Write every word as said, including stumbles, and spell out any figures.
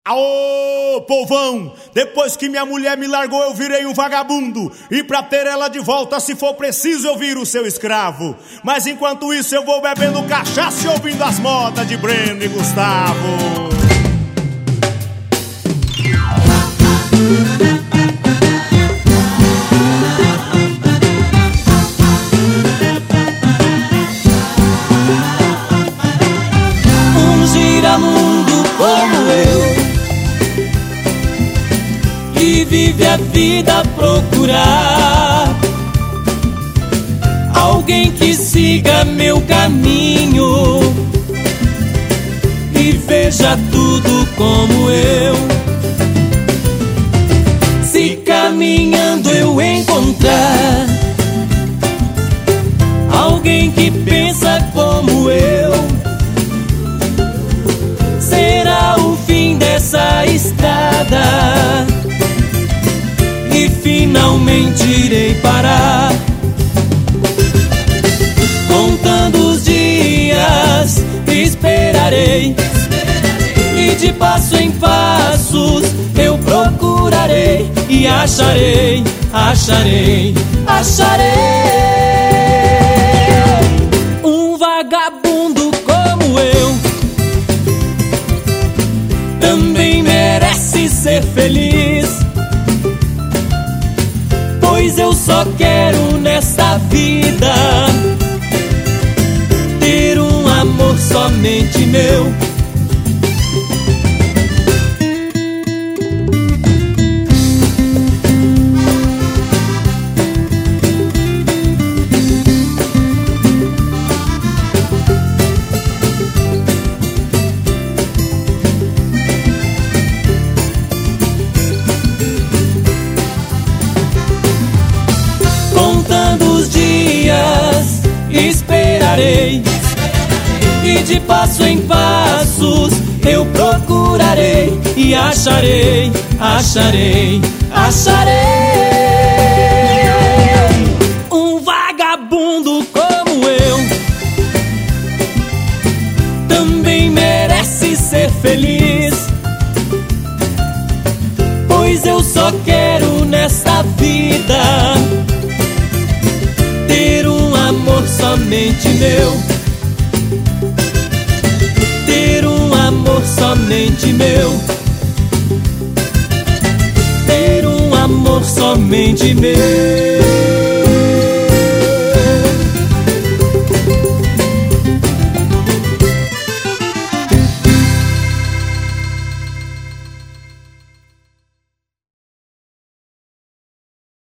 Aô, povão! Depois que minha mulher me largou, eu virei um vagabundo. E pra ter ela de volta, se for preciso, eu viro o seu escravo. Mas enquanto isso, eu vou bebendo cachaça e ouvindo as modas de Breno e Gustavo. Um giramundo como eu, que vive a vida a procurar alguém que siga meu caminho e veja tudo como eu. Se caminhando eu encontrar alguém que pensa como eu, será o fim dessa estrada e finalmente irei parar. Contando os dias, esperarei, e de passo em passos eu procurarei e acharei, acharei, acharei. Um vagabundo como eu também merece ser feliz, pois eu só quero nesta vida ter um amor somente meu. Contando os dias, esperarei, e de passo em passos eu procurarei e acharei, acharei, acharei. Um vagabundo como eu também merece ser feliz, pois eu só quero nesta vida ter um amor somente meu, ter um amor somente meu, ter um amor somente meu.